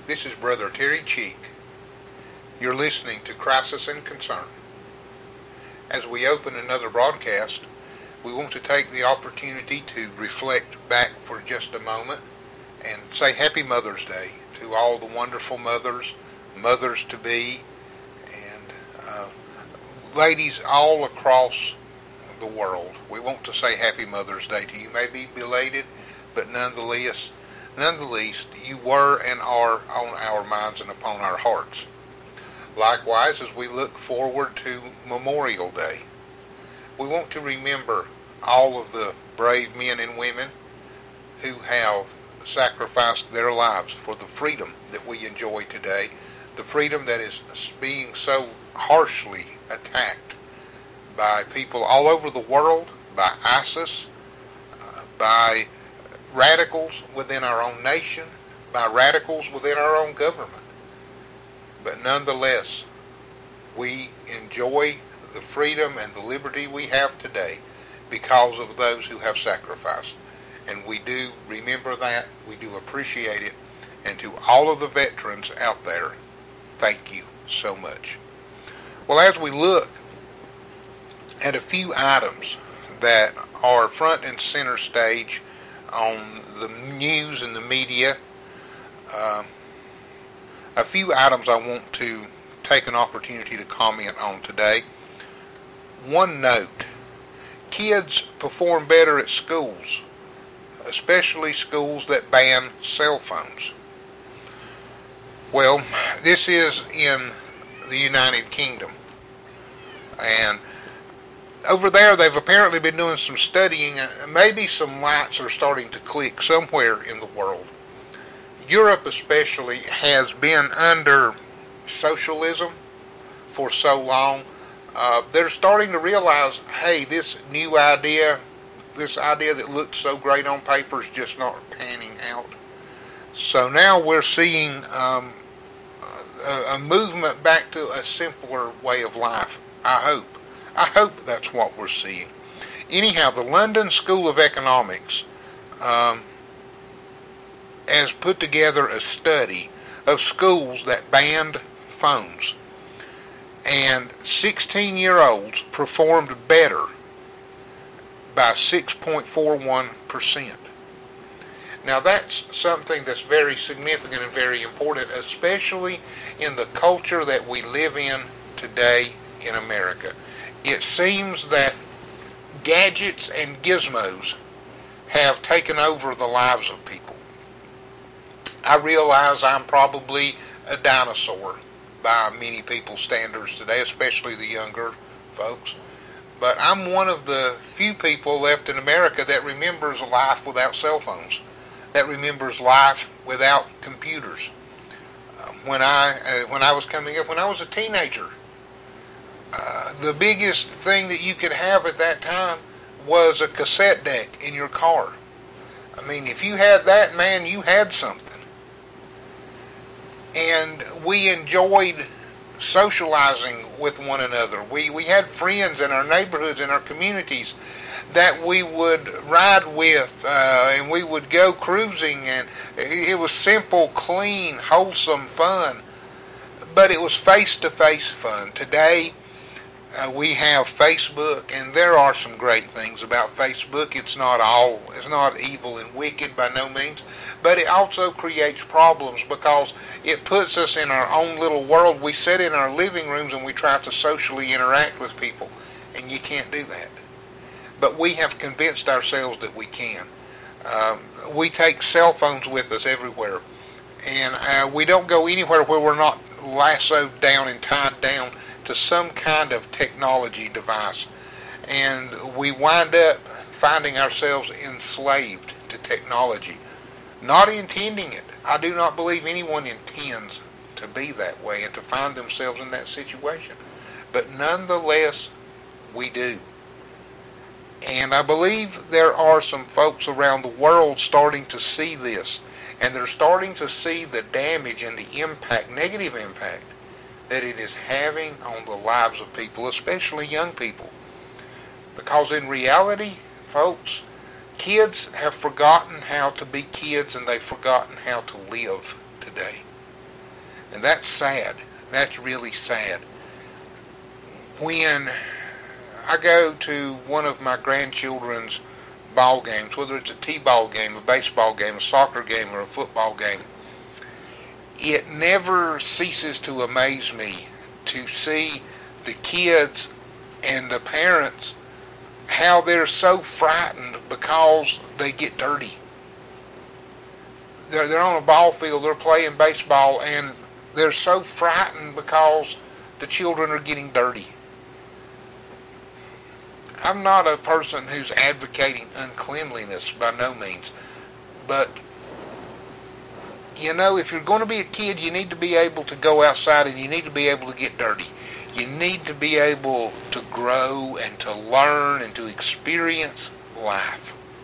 This is Brother Terry Cheek. You're listening to Crisis and Concern. As we open another broadcast, we want to take the opportunity to reflect back for just a moment and say Happy Mother's Day to all the wonderful mothers-to-be, and ladies all across the world. We want to say Happy Mother's Day to you. Maybe belated, but none the least, you were and are on our minds and upon our hearts. Likewise, as we look forward to Memorial Day, we want to remember all of the brave men and women who have sacrificed their lives for the freedom that we enjoy today, the freedom that is being so harshly attacked by people all over the world, by ISIS, by radicals within our own nation, by radicals within our own government. But nonetheless, we enjoy the freedom and the liberty we have today because of those who have sacrificed. And we do remember that, we do appreciate it, and to all of the veterans out there, thank you so much. Well, as we look at a few items that are front and center stage on the news and the media, a few items I want to take an opportunity to comment on today. One note: kids perform better at schools, especially schools that ban cell phones. Well, this is in the United Kingdom, and over there they've apparently been doing some studying, and maybe some lights are starting to click somewhere in the world. Europe especially has been under socialism for so long. They're starting to realize, hey, this idea that looked so great on paper is just not panning out. So now we're seeing a movement back to a simpler way of life. I hope that's what we're seeing. Anyhow, the London School of Economics has put together a study of schools that banned phones, and 16-year-olds performed better by 6.41%. Now that's something that's very significant and very important, especially in the culture that we live in today in America. It seems that gadgets and gizmos have taken over the lives of people. I realize I'm probably a dinosaur by many people's standards today, especially the younger folks. But I'm one of the few people left in America that remembers life without cell phones, that remembers life without computers. When I was coming up, when I was a teenager, the biggest thing that you could have at that time was a cassette deck in your car. I mean, if you had that, man, you had something. And we enjoyed socializing with one another. We had friends in our neighborhoods, in our communities, that we would ride with, and we would go cruising, and it was simple, clean, wholesome fun. But it was face-to-face fun. Today, we have Facebook, and there are some great things about Facebook. It's not evil and wicked by no means, but it also creates problems because it puts us in our own little world. We sit in our living rooms and we try to socially interact with people, and you can't do that. But we have convinced ourselves that we can. We take cell phones with us everywhere, and we don't go anywhere where we're not lassoed down and tied down to some kind of technology device, and we wind up finding ourselves enslaved to technology, not intending it. I do not believe anyone intends to be that way and to find themselves in that situation, but nonetheless we do. And I believe there are some folks around the world starting to see this, and they're starting to see the damage and the impact, negative impact, that it is having on the lives of people, especially young people. Because in reality, folks, kids have forgotten how to be kids, and they've forgotten how to live today. And that's sad. That's really sad. When I go to one of my grandchildren's ball games, whether it's a t-ball game, a baseball game, a soccer game, or a football game, it never ceases to amaze me to see the kids and the parents, how they're so frightened because they get dirty. They're on a ball field, they're playing baseball, and they're so frightened because the children are getting dirty. I'm not a person who's advocating uncleanliness, by no means. But, if you're going to be a kid, you need to be able to go outside and you need to be able to get dirty. You need to be able to grow and to learn and to experience life.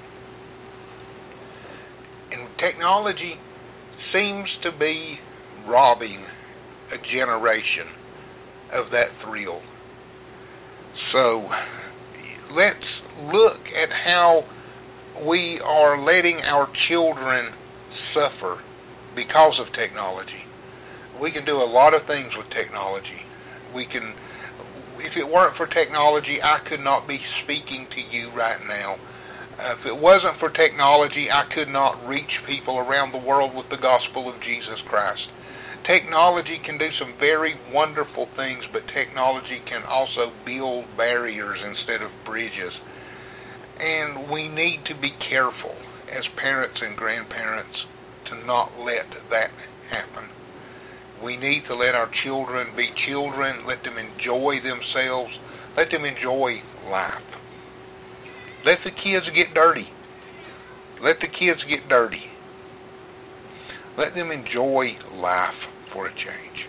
And technology seems to be robbing a generation of that thrill. So, let's look at how we are letting our children suffer because of technology. We can do a lot of things with technology. If it weren't for technology, I could not be speaking to you right now. If it wasn't for technology, I could not reach people around the world with the gospel of Jesus Christ. Technology can do some very wonderful things, but technology can also build barriers instead of bridges. And we need to be careful as parents and grandparents to not let that happen. We need to let our children be children, let them enjoy themselves, let them enjoy life. Let the kids get dirty. Let the kids get dirty. Let them enjoy life for a change.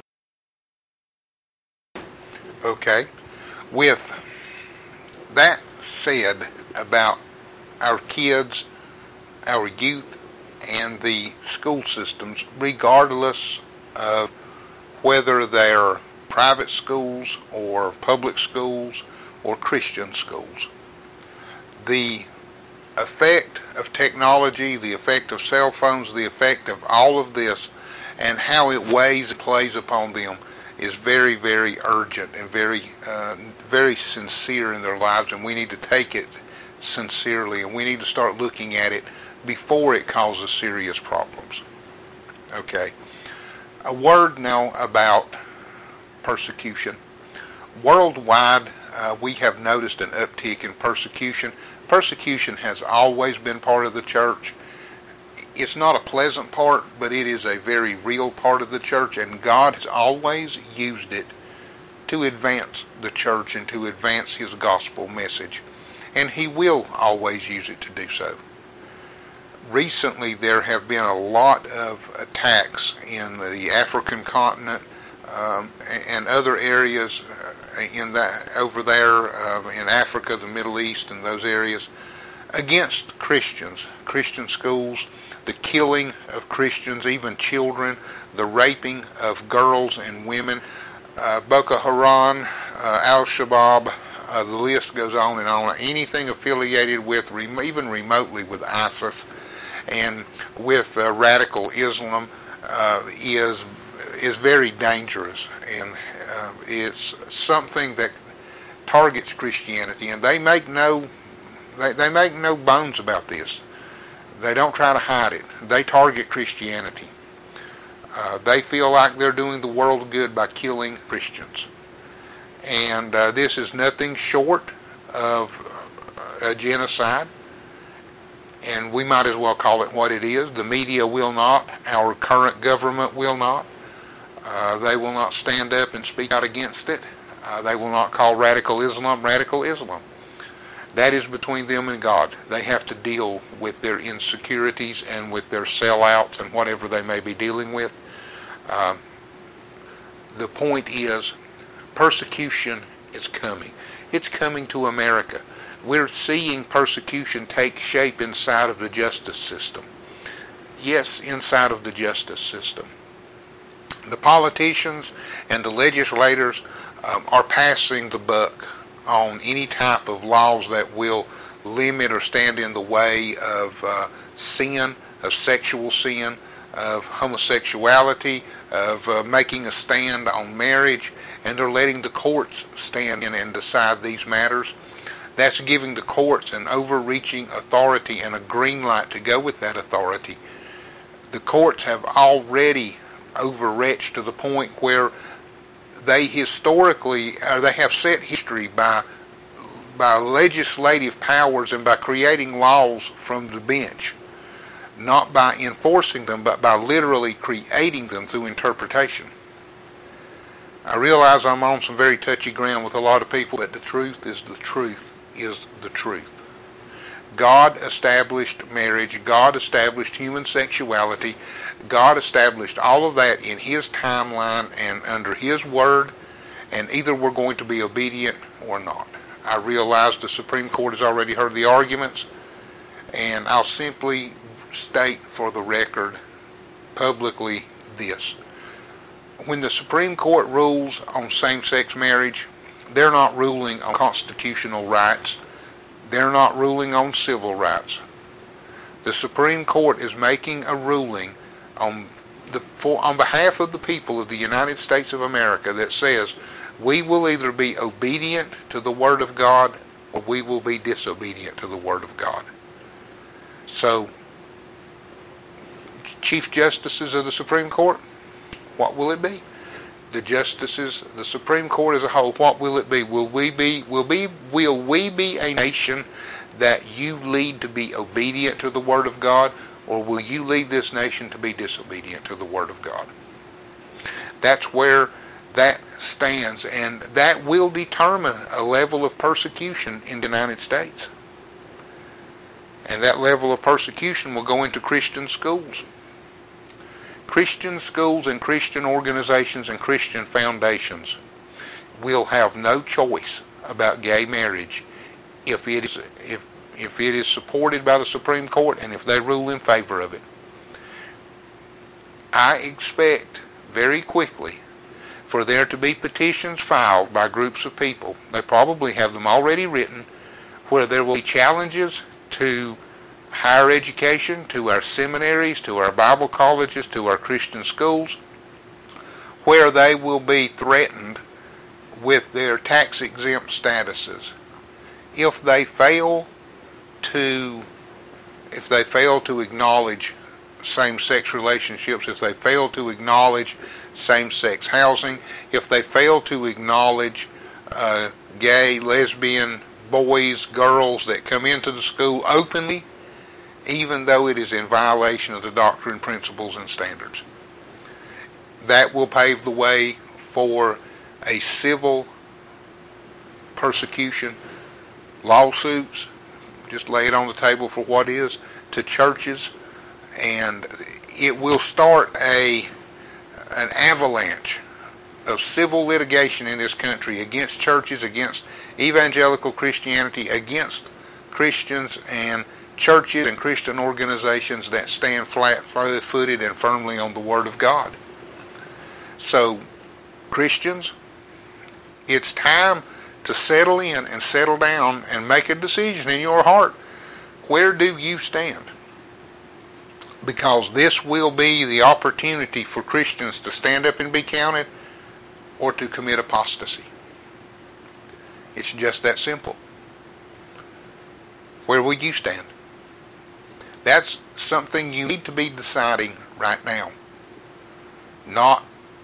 Okay, with that said about our kids, our youth, and the school systems, regardless of whether they're private schools or public schools or Christian schools, the effect of technology, the effect of cell phones, the effect of all of this, and how it weighs and plays upon them is very, very urgent and very sincere in their lives, and we need to take it sincerely, and we need to start looking at it before it causes serious problems. Okay. A word now about persecution. Worldwide, we have noticed an uptick in persecution. Persecution has always been part of the church. It's not a pleasant part, but it is a very real part of the church, and God has always used it to advance the church and to advance His gospel message. And He will always use it to do so. Recently, there have been a lot of attacks in the African continent and other areas over there in Africa, the Middle East, and those areas against Christians, Christian schools, the killing of Christians, even children, the raping of girls and women, Boko Haram, Al-Shabaab, the list goes on and on. Anything affiliated with, even remotely with ISIS and with radical Islam is very dangerous, and it's something that targets Christianity, and they make no bones about this. They don't try to hide it. They target Christianity. They feel like they're doing the world good by killing Christians. And this is nothing short of a genocide. And we might as well call it what it is. The media will not. Our current government will not. They will not stand up and speak out against it. They will not call radical Islam radical Islam. That is between them and God. They have to deal with their insecurities and with their sellouts and whatever they may be dealing with. The point is, persecution is coming. It's coming to America. We're seeing persecution take shape inside of the justice system. Yes, inside of the justice system. The politicians and the legislators are passing the buck on any type of laws that will limit or stand in the way of sin, of sexual sin, of homosexuality, of making a stand on marriage, and they're letting the courts stand in and decide these matters. That's giving the courts an overreaching authority and a green light to go with that authority. The courts have already overreached to the point where they historically, they have set history by legislative powers and by creating laws from the bench, not by enforcing them, but by literally creating them through interpretation. I realize I'm on some very touchy ground with a lot of people, but the truth is the truth is the truth. God established marriage. God established human sexuality. God established all of that in His timeline and under His word, and either we're going to be obedient or not. I realize the Supreme Court has already heard the arguments, and I'll simply state for the record publicly this. When the Supreme Court rules on same-sex marriage, they're not ruling on constitutional rights. They're not ruling on civil rights. The Supreme Court is making a ruling on behalf of the people of the United States of America that says we will either be obedient to the Word of God or we will be disobedient to the Word of God. So, Chief Justices of the Supreme Court, what will it be? The justices, the Supreme Court as a whole, what will it be? Will we be a nation that you lead to be obedient to the Word of God, or will you lead this nation to be disobedient to the Word of God? That's where that stands, and that will determine a level of persecution in the United States. And that level of persecution will go into Christian schools. Christian schools and Christian organizations and Christian foundations will have no choice about gay marriage if it is supported by the Supreme Court and if they rule in favor of it. I expect very quickly for there to be petitions filed by groups of people. They probably have them already written, where there will be challenges to higher education, to our seminaries, to our Bible colleges, to our Christian schools, where they will be threatened with their tax-exempt statuses if they fail to acknowledge same-sex relationships, if they fail to acknowledge same-sex housing, if they fail to acknowledge gay, lesbian boys, girls that come into the school openly, even though it is in violation of the doctrine, principles, and standards. That will pave the way for a civil persecution, lawsuits, just lay it on the table for what is, to churches, and it will start an avalanche of civil litigation in this country against churches, against evangelical Christianity, against Christians and churches and Christian organizations that stand flat-footed and firmly on the Word of God. So, Christians, it's time to settle in and settle down and make a decision in your heart. Where do you stand? Because this will be the opportunity for Christians to stand up and be counted or to commit apostasy. It's just that simple. Where will you stand? That's something you need to be deciding right now. Not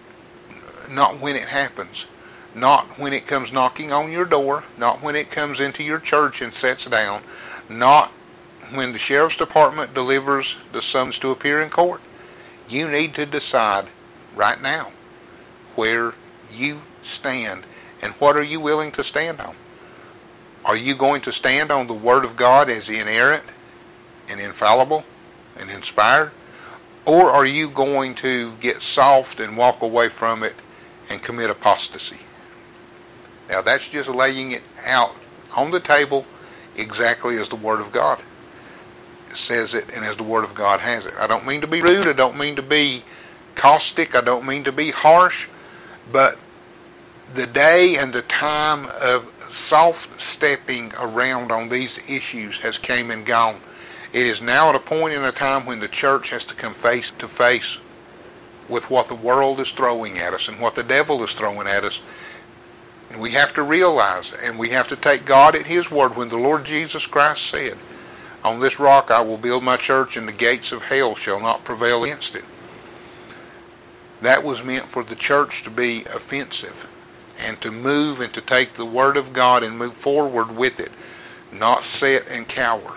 when it happens. Not when it comes knocking on your door. Not when it comes into your church and sits down. Not when the sheriff's department delivers the summons to appear in court. You need to decide right now where you stand and what are you willing to stand on. Are you going to stand on the Word of God as inerrant and infallible and inspired? Or are you going to get soft and walk away from it and commit apostasy? Now that's just laying it out on the table exactly as the Word of God says it and as the Word of God has it. I don't mean to be rude, I don't mean to be caustic, I don't mean to be harsh, but the day and the time of soft stepping around on these issues has came and gone. It is now at a point in a time when the church has to come face to face with what the world is throwing at us and what the devil is throwing at us. And we have to realize, and we have to take God at His word when the Lord Jesus Christ said, "On this rock I will build my church, and the gates of hell shall not prevail against it." That was meant for the church to be offensive and to move and to take the word of God and move forward with it, not sit and cower.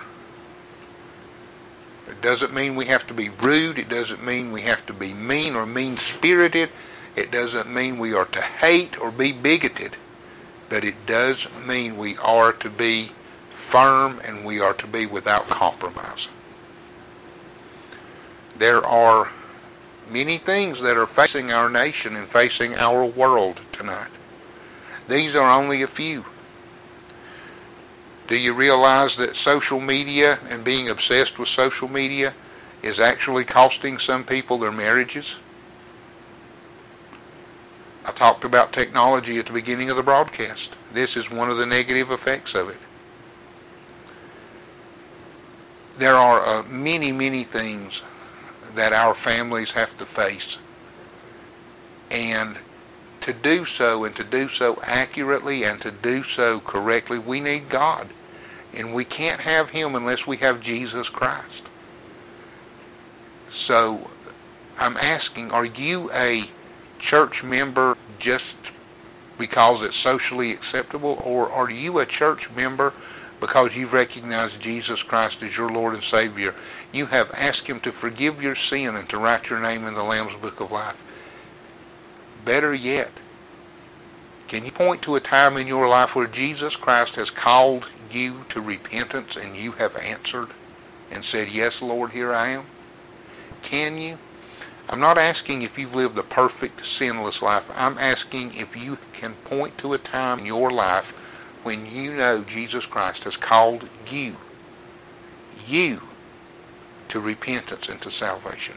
It doesn't mean we have to be rude. It doesn't mean we have to be mean or mean-spirited. It doesn't mean we are to hate or be bigoted. But it does mean we are to be firm and we are to be without compromise. There are many things that are facing our nation and facing our world tonight. These are only a few. Do you realize that social media and being obsessed with social media is actually costing some people their marriages? I talked about technology at the beginning of the broadcast. This is one of the negative effects of it. There are many, many things that our families have to face. And to do so, and to do so accurately, and to do so correctly, we need God. And we can't have Him unless we have Jesus Christ. So, I'm asking, are you a church member just because it's socially acceptable, or are you a church member because you recognize Jesus Christ as your Lord and Savior? You have asked Him to forgive your sin and to write your name in the Lamb's Book of Life. Better yet, can you point to a time in your life where Jesus Christ has called you to repentance and you have answered and said, "Yes, Lord, here I am"? Can you? I'm not asking if you've lived a perfect, sinless life. I'm asking if you can point to a time in your life when you know Jesus Christ has called you to repentance and to salvation.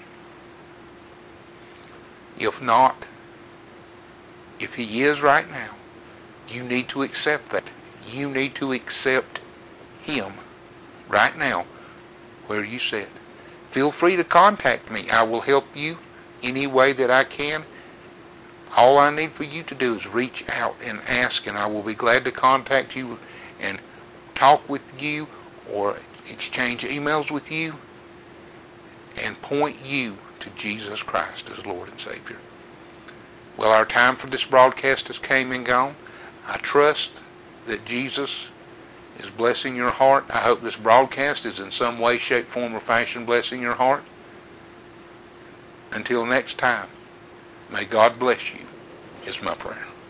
If not, if He is right now, you need to accept that. You need to accept Him right now where you sit. Feel free to contact me. I will help you any way that I can. All I need for you to do is reach out and ask, and I will be glad to contact you and talk with you or exchange emails with you and point you to Jesus Christ as Lord and Savior. Well, our time for this broadcast has came and gone. I trust that Jesus is blessing your heart. I hope this broadcast is in some way, shape, form, or fashion blessing your heart. Until next time, may God bless you, is my prayer.